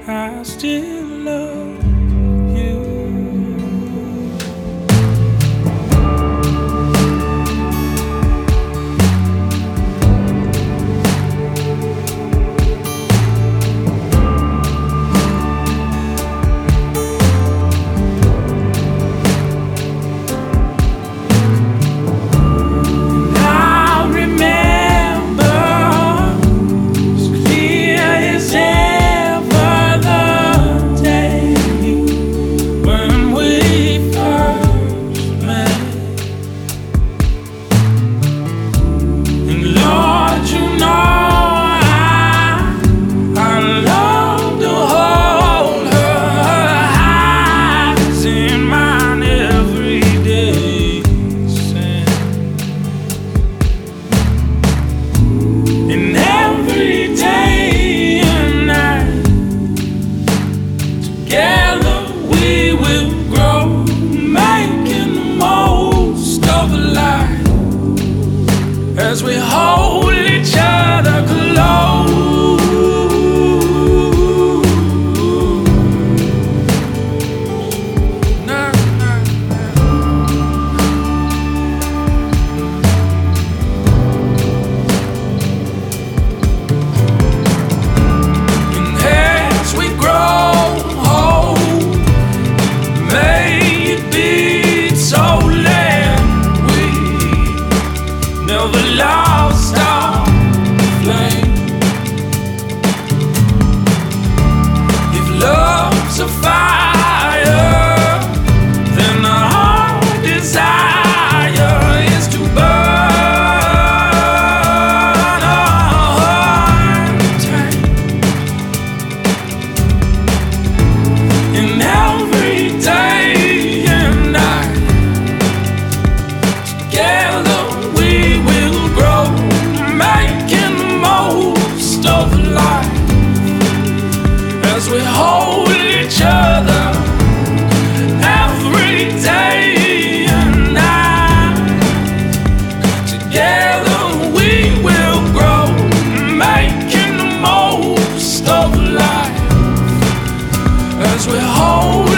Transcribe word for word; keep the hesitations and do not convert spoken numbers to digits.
I still love you. As we hold each other close, nah, nah, nah. And as we grow old, may it be so late we never lost our flame. If love's a fire, then our desire is to burn untamed. And every day and night together we will grow, making the most of life as we hold each other every day and night. Together we will grow, making the most of life as we hold